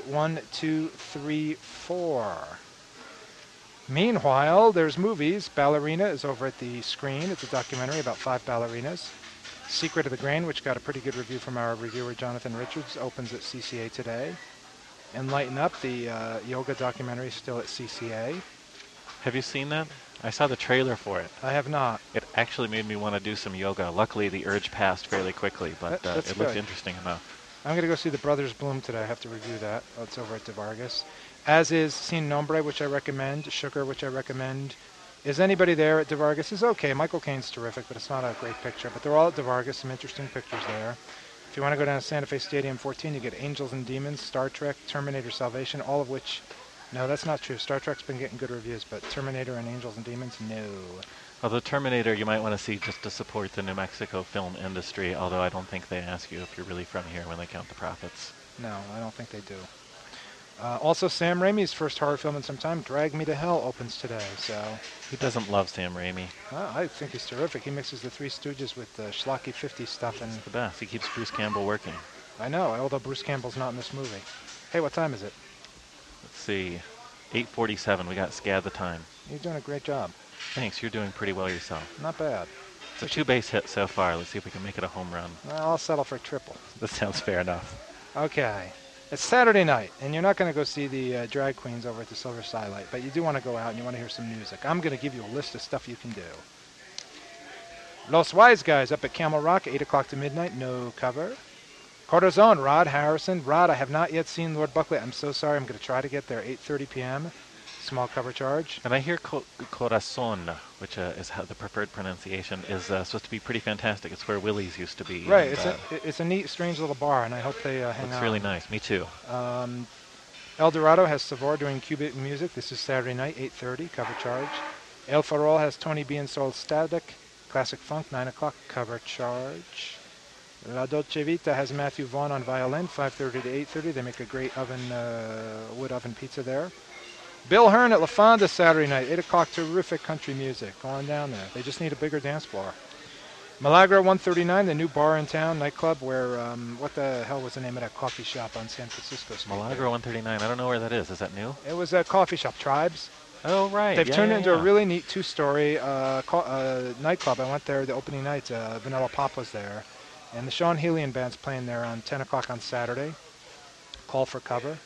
988-1234. Meanwhile, there's movies. Ballerina is over at the screen. It's a documentary about 5 ballerinas. Secret of the Grain, which got a pretty good review from our reviewer Jonathan Richards, opens at CCA today. And Lighten Up, the yoga documentary, is still at CCA. Have you seen that? I saw the trailer for it. I have not. It actually made me want to do some yoga. Luckily, the urge passed fairly quickly, but it looked good. interesting enough. I'm going to go see The Brothers Bloom today. I have to review that. Oh, it's over at De Vargas. As is Sin Nombre, which I recommend. Sugar, which I recommend. Is anybody there at De Vargas? It's okay. Michael Caine's terrific, but it's not a great picture. But they're all at De Vargas. Some interesting pictures there. If you want to go down to Santa Fe Stadium 14, you get Angels and Demons, Star Trek, Terminator Salvation, all of which... No, that's not true. Star Trek's been getting good reviews, but Terminator and Angels and Demons, no. Although Terminator, you might want to see just to support the New Mexico film industry, although I don't think they ask you if you're really from here when they count the profits. No, I don't think they do. Also, Sam Raimi's first horror film in some time, Drag Me to Hell, opens today. So who doesn't love Sam Raimi? I think he's terrific. He mixes the Three Stooges with the schlocky 50s stuff. And it's the best. He keeps Bruce Campbell working. I know, although Bruce Campbell's not in this movie. Hey, what time is it? Let's see. 8:47. We got Scad the time. You're doing a great job. Thanks. You're doing pretty well yourself. Not bad. It's a 2-base hit so far. Let's see if we can make it a home run. I'll settle for a triple. That sounds fair enough. Okay. It's Saturday night, and you're not going to go see the drag queens over at the Silver Skylight, but you do want to go out and you want to hear some music. I'm going to give you a list of stuff you can do. Los Wise Guys up at Camel Rock, 8 o'clock to midnight, no cover. Corazon, Rod Harrison. Rod, I have not yet seen Lord Buckley. I'm so sorry. I'm going to try to get there, 8:30 p.m., small cover charge. And I hear Corazon, which is how the preferred pronunciation, is supposed to be pretty fantastic. It's where Willie's used to be. Right. It's a neat, strange little bar, and I hope they hang out. It's really nice. Me too. El Dorado has Savor doing Cubic music. This is Saturday night, 8:30, cover charge. El Farol has Tony B and Soul Static, classic funk, 9 o'clock, cover charge. La Dolce Vita has Matthew Vaughn on violin, 5:30 to 8:30. They make a great wood oven pizza there. Bill Hearn at La Fonda Saturday night, 8 o'clock, terrific country music. Go on down there. They just need a bigger dance floor. Milagro 139, the new bar in town, nightclub, where, what the hell was the name of that coffee shop on San Francisco Street? Milagro 139, I don't know where that is. Is that new? It was a coffee shop, Tribes. Oh, right. They've turned it into a really neat 2-story nightclub. I went there the opening night. Vanilla Pop was there. And the Sean Healian Band's playing there on 10 o'clock on Saturday. Call for cover.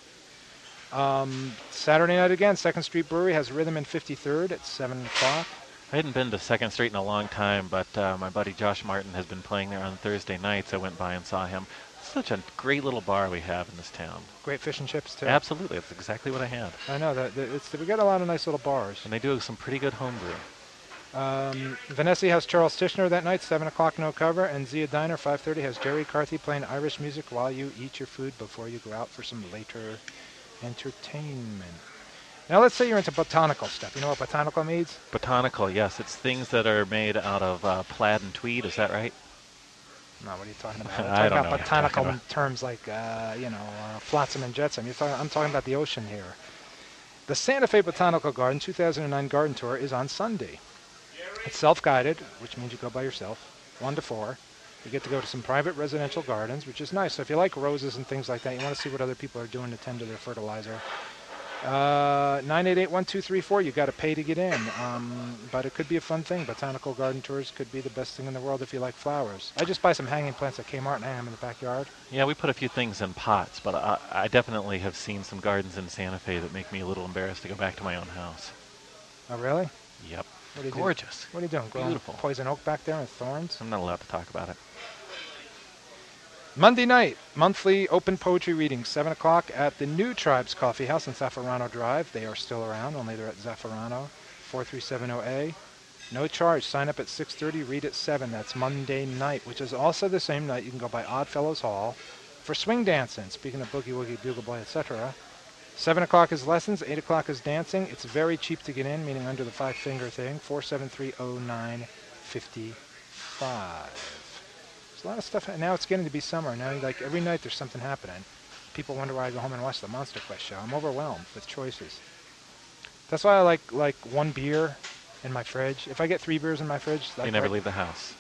Saturday night again, 2nd Street Brewery has Rhythm in 53rd at 7 o'clock. I hadn't been to 2nd Street in a long time, but my buddy Josh Martin has been playing there on Thursday nights. I went by and saw him. Such a great little bar we have in this town. Great fish and chips, too. Absolutely. That's exactly what I had. I know. We got a lot of nice little bars. And they do some pretty good homebrew. Vanessa has Charles Tishner that night, 7 o'clock, no cover. And Zia Diner, 5:30, has Jerry Carthy playing Irish music while you eat your food before you go out for some later entertainment. Now let's say you're into botanical stuff. You know what botanical means? Botanical, yes. It's things that are made out of plaid and tweed. Is that right? No, what are you talking about? I don't know about what you're talking botanical about. terms like, flotsam and jetsam. I'm talking about the ocean here. The Santa Fe Botanical Garden 2009 Garden Tour is on Sunday. It's self-guided, which means you go by yourself, 1 to 4. You get to go to some private residential gardens, which is nice. So if you like roses and things like that, you want to see what other people are doing to tend to their fertilizer. 988-1234, you got to pay to get in. But it could be a fun thing. Botanical garden tours could be the best thing in the world if you like flowers. I just buy some hanging plants at Kmart and hang them in the backyard. Yeah, we put a few things in pots, but I definitely have seen some gardens in Santa Fe that make me a little embarrassed to go back to my own house. Oh, really? Yep. What are you Gorgeous. What are you doing? Growing Beautiful. poison oak back there and thorns? I'm not allowed to talk about it. Monday night, monthly open poetry readings, 7 o'clock at the New Tribes Coffee House on Zaffarano Drive. They are still around, only they're at Zaffarano, 4370A. No charge. Sign up at 6:30, read at 7. That's Monday night, which is also the same night you can go by Oddfellows Hall for swing dancing. Speaking of Boogie Woogie, Bugle Boy, etc. 7 o'clock is lessons, 8 o'clock is dancing. It's very cheap to get in, meaning under the 5-finger thing, 4730955. There's a lot of stuff. Now it's getting to be summer. Now, like every night, there's something happening. People wonder why I go home and watch the Monster Quest show. I'm overwhelmed with choices. That's why I like 1 beer in my fridge. If I get 3 beers in my fridge, You never leave the house.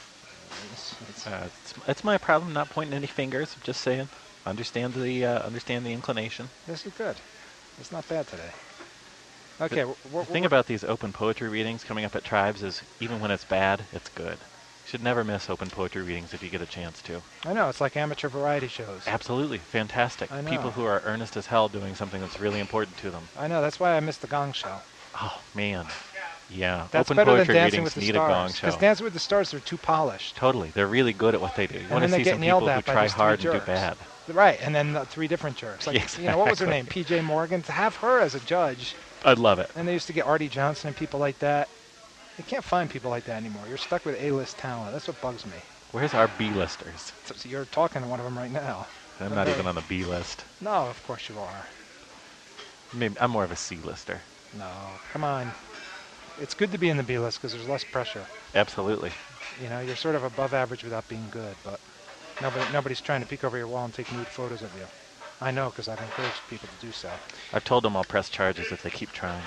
It's my problem, not pointing any fingers. I'm just saying. Understand the inclination. This is good. It's not bad today. Okay. The thing about these open poetry readings coming up at Tribes is even when it's bad, it's good. You should never miss open poetry readings if you get a chance to. I know. It's like amateur variety shows. Absolutely. Fantastic. I know. People who are earnest as hell doing something that's really important to them. I know. That's why I missed the Gong Show. Oh, man. Yeah. That's open better than poetry Dancing readings with the need a gong Stars. show. Because Dancing with the Stars, they're too polished. Totally. They're really good at what they do. You want then to they see get some yelled people who at by try those 3 hard and do jerks. bad. Right, and then 3 different jerks. Like, what was her name? P.J. Morgan. To have her as a judge. I'd love it. And they used to get Artie Johnson and people like that. You can't find people like that anymore. You're stuck with A-list talent. That's what bugs me. Where's our B-listers? So you're talking to one of them right now. I'm not even on the B-list. No, of course you are. Maybe I'm more of a C-lister. No, come on. It's good to be in the B-list because there's less pressure. Absolutely. You know, you're sort of above average without being good, but nobody's trying to peek over your wall and take nude photos of you. I know because I've encouraged people to do so. I've told them I'll press charges if they keep trying.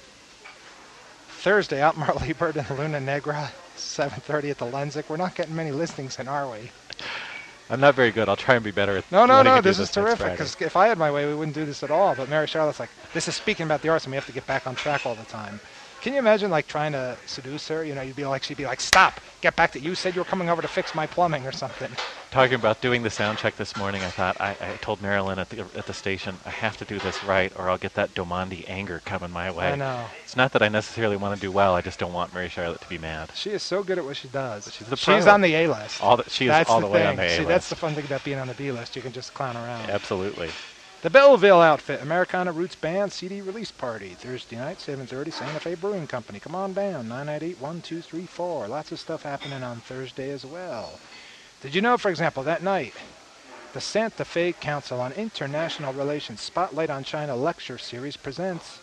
Thursday, out Mar Liebert and Luna Negra, 7:30 at the Lensic. We're not getting many listings in, are we? I'm not very good. I'll try and be better at No, letting you do this is next terrific, Friday. because if I had my way, we wouldn't do this at all. But Mary Charlotte's like, this is speaking about the arts, and we have to get back on track all the time. Can you imagine, like, trying to seduce her? You know, she'd be like, stop, get back to, you said you were coming over to fix my plumbing or something. Talking about doing the sound check this morning, I thought, I told Marilyn at the station, I have to do this right, or I'll get that Domandi anger coming my way. I know. It's not that I necessarily want to do well, I just don't want Mary Charlotte to be mad. She is so good at what she does. She's the pro. She's on the A-list. She is all the way on the A-list. See, that's the fun thing about being on the B-list. You can just clown around. Absolutely. The Belleville Outfit, Americana Roots Band CD release party, Thursday night, 7:30, Santa Fe Brewing Company. Come on down, 998-1234. Lots of stuff happening on Thursday as well. Did you know, for example, that night, the Santa Fe Council on International Relations Spotlight on China lecture series presents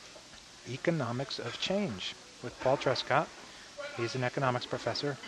Economics of Change with Paul Trescott. He's an economics professor,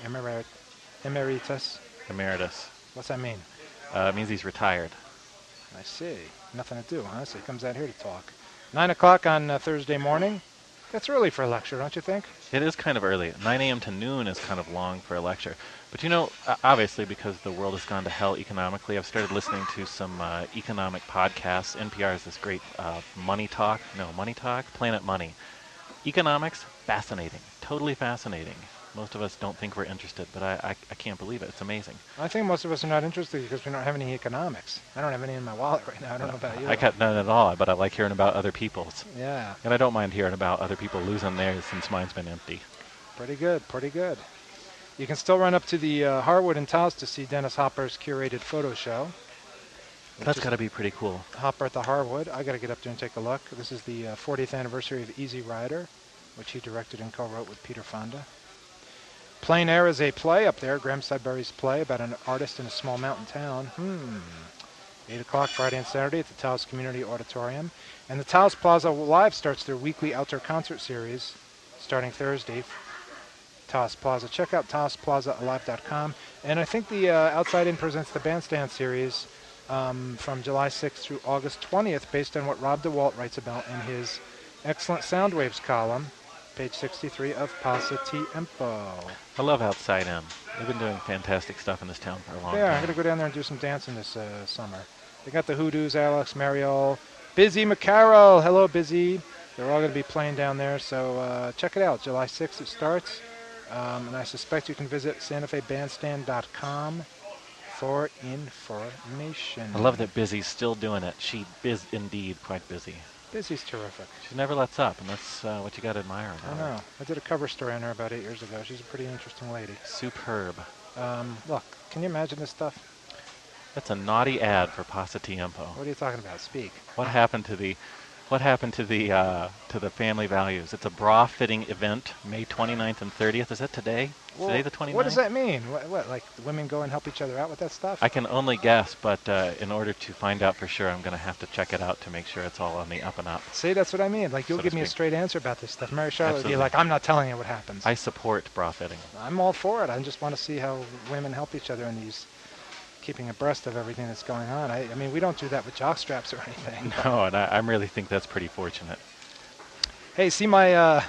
emeritus. Emeritus. What's that mean? It means he's retired. I see. Nothing to do, huh? So he comes out here to talk. 9 o'clock on Thursday morning. That's early for a lecture, don't you think? It is kind of early. 9 a.m. to noon is kind of long for a lecture. But you know, obviously, because the world has gone to hell economically, I've started listening to some economic podcasts. NPR is this great Money Talk, Planet Money. Economics, fascinating. Totally fascinating. Most of us don't think we're interested, but I can't believe it. It's amazing. I think most of us are not interested because we don't have any economics. I don't have any in my wallet right now. I don't know about you. I got none at all, but I like hearing about other people's. Yeah. And I don't mind hearing about other people losing theirs since mine's been empty. Pretty good, pretty good. You can still run up to the Harwood in Taos to see Dennis Hopper's curated photo show. That's got to be pretty cool. Hopper at the Harwood. I got to get up there and take a look. This is the 40th anniversary of Easy Rider, which he directed and co-wrote with Peter Fonda. Plein Air is a play up there, Graham Sudbury's play about an artist in a small mountain town. 8 o'clock Friday and Saturday at the Taos Community Auditorium. And the Taos Plaza Live starts their weekly outdoor concert series starting Thursday. Taos Plaza. Check out TaosPlazaAlive.com. And I think the Outside In presents the Bandstand series from July 6th through August 20th, based on what Rob DeWalt writes about in his excellent Sound Waves column, page 63 of Pasatiempo. I love Outside In. They've been doing fantastic stuff in this town for a long time. Yeah, I'm going to go down there and do some dancing this summer. They got the Hoodoos, Alex, Mariol, Busy McCarroll. Hello, Busy. They're all going to be playing down there, so check it out. July 6th it starts, and I suspect you can visit SantaFeBandstand.com for information. I love that Busy's still doing it. She is indeed quite busy. Busy's terrific. She never lets up, and that's what you got to admire about I her. know. I did a cover story on her about 8 years ago. She's a pretty interesting lady. Superb. Look, can you imagine this stuff? That's a naughty ad for Pasatiempo. What are you talking about? Speak. What happened to the Family Values? It's a bra fitting event, May 29th and 30th. Is that today? Well, Today the 29th? what does that mean? What, like women go and help each other out with that stuff? I can only guess, but in order to find out for sure, I'm going to have to check it out to make sure it's all on the up and up. See, that's what I mean. Like, you'll So to give me a speak. straight answer about this stuff. Mary Charlotte would be Absolutely. like, I'm not telling you what happens. I support bra fitting. I'm all for it. I just want to see how women help each other in these, keeping abreast of everything that's going on. I mean, we don't do that with jock straps or anything. No, and I really think that's pretty fortunate. Hey, see my,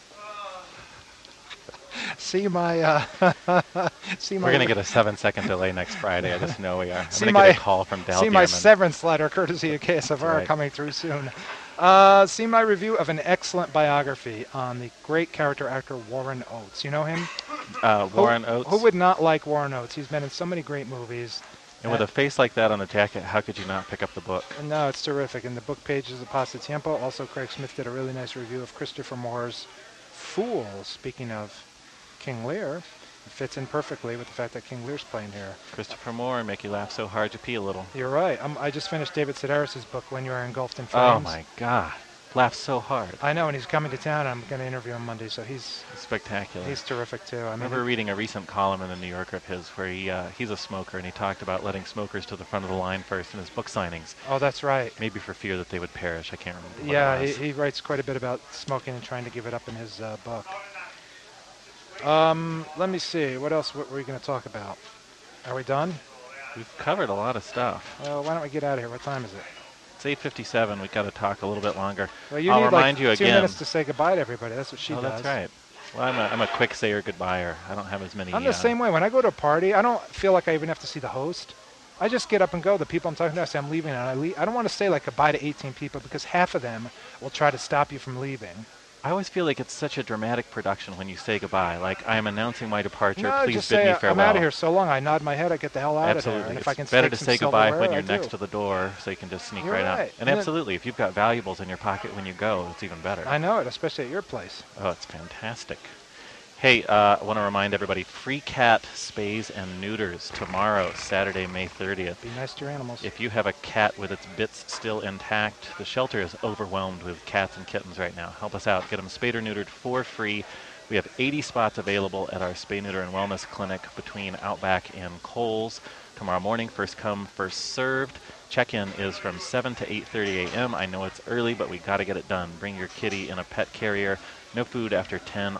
see my, We're going to get a 7-second delay next Friday. I just know we are. I'm See going to my- get a call from Dal see my Bierman. severance letter, courtesy of KSFR, right. coming through soon. See my review of an excellent biography on the great character actor Warren Oates. You know him? Warren Oates. Who would not like Warren Oates? He's been in so many great movies. And with a face like that on the jacket, how could you not pick up the book? No, it's terrific. And the book pages of Pasatiempo. Also, Craig Smith did a really nice review of Christopher Moore's Fool. Speaking of King Lear, it fits in perfectly with the fact that King Lear's playing here. Christopher Moore, make you laugh so hard you pee a little. You're right. I just finished David Sedaris' book, When You Are Engulfed in Oh Flames. my God. Laugh so hard. I know, and he's coming to town. I'm going to interview him Monday, so he's Spectacular. terrific too. I remember reading a recent column in the New Yorker of his where he's a smoker and he talked about letting smokers to the front of the line first in his book signings, Oh, that's right. maybe for fear that they would perish. I can't remember what Yeah, it was. he writes quite a bit about smoking and trying to give it up in his book. Let me see. What else were we going to talk about? Are we done? We've covered a lot of stuff. Well, why don't we get out of here? What time is it? It's 8:57. We've got to talk a little bit longer. Well, you I'll need remind like you 2 again. minutes to say goodbye to everybody. That's what she Oh, does. that's right. Well, I'm a quick sayer goodbyer. I don't have as many. I'm the same way. When I go to a party, I don't feel like I even have to see the host. I just get up and go. The people I'm talking to, I say I'm leaving, and I leave. I don't want to say like goodbye to 18 people because half of them will try to stop you from leaving. I always feel like it's such a dramatic production when you say goodbye. Like, I am announcing my departure. No, Please just bid say me I'm farewell. out of here so long. I nod my head. I get the hell out Absolutely. of there. And It's if I can better take to some say goodbye silverware, when I you're do. next to the door so you can just sneak You're right out. right. And And then- absolutely, if you've got valuables in your pocket when you go, it's even better. I know it, especially at your place. Oh, it's fantastic. Hey, I want to remind everybody, free cat spays and neuters tomorrow, Saturday, May 30th. Be nice to your animals. If you have a cat with its bits still intact, the shelter is overwhelmed with cats and kittens right now. Help us out. Get them spayed or neutered for free. We have 80 spots available at our Spay, Neuter, and Wellness Clinic between Outback and Kohl's tomorrow morning. First come, first served. Check-in is from 7 to 8:30 a.m. I know it's early, but we got to get it done. Bring your kitty in a pet carrier. No food after 10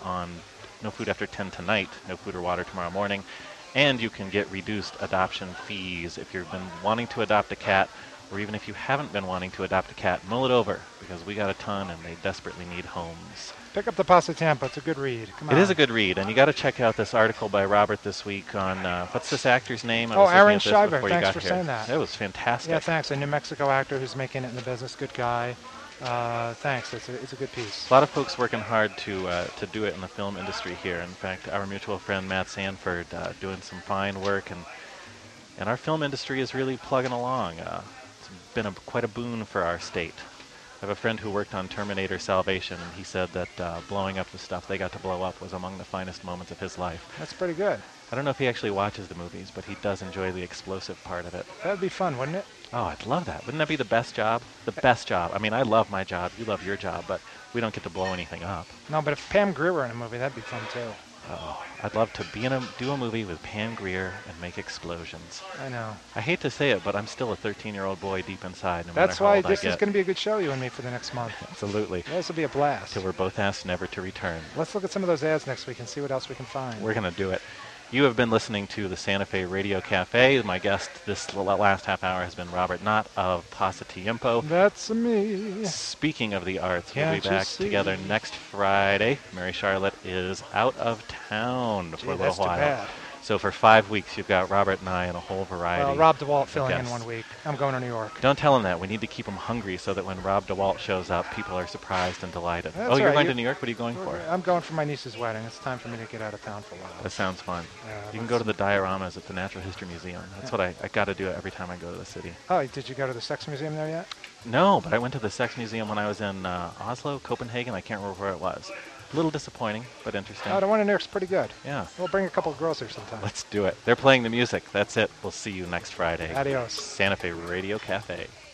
tonight. No food or water tomorrow morning. And you can get reduced adoption fees if you've been wanting to adopt a cat, or even if you haven't been wanting to adopt a cat. Mull it over, because we got a ton and they desperately need homes. Pick up the Pasatiempo. It's a good read. Come on. It is a good read, and you got to check out this article by Robert this week on what's this actor's name? I Oh, was looking Aaron at this Schreiber. before you Thanks got for here. saying that. It was fantastic. Yeah, thanks. A New Mexico actor who's making it in the business. Good guy. Thanks. It's a good piece. A lot of folks working hard to do it in the film industry here. In fact, our mutual friend Matt Sanford doing some fine work, and our film industry is really plugging along. It's been quite a boon for our state. I have a friend who worked on Terminator Salvation, and he said that blowing up the stuff they got to blow up was among the finest moments of his life. That's pretty good. I don't know if he actually watches the movies, but he does enjoy the explosive part of it. That would be fun, wouldn't it? Oh, I'd love that. Wouldn't that be the best job? The best job. I mean, I love my job. You love your job, but we don't get to blow anything up. No, but if Pam Grier were in a movie, that'd be fun too. I'd love to do a movie with Pam Grier and make explosions. I know. I hate to say it, but I'm still a 13-year-old boy deep inside. No That's matter how why old this I is get. going to be a good show, you and me, for the next month. Absolutely. Yeah, this will be a blast. Till we're both asked never to return. Let's look at some of those ads next week and see what else we can find. We're going to do it. You have been listening to the Santa Fe Radio Cafe. My guest this last half hour has been Robert Knott of Pasatiempo. That's me. Speaking of the arts, we'll Can't be you back see? together next Friday. Mary Charlotte is out of town for a little That's too while. bad. So for 5 weeks, you've got Robert and I and a whole variety. Well, Rob DeWalt filling in guests. 1 week. I'm going to New York. Don't tell him that. We need to keep him hungry so that when Rob DeWalt shows up, people are surprised and delighted. That's Oh, you're right. going to New York? What are you going for? I'm going for my niece's wedding. It's time for me to get out of town for a while. That sounds fun. Yeah, You can go to the dioramas at the Natural History Museum. That's what I got to do every time I go to the city. Oh, did you go to the Sex Museum there yet? No, but I went to the Sex Museum when I was in Oslo, Copenhagen. I can't remember where it was. A little disappointing, but interesting. Oh, the one in New York's pretty good. Yeah. We'll bring a couple of girls here sometime. Let's do it. They're playing the music. That's it. We'll see you next Friday. Adios. Santa Fe Radio Cafe.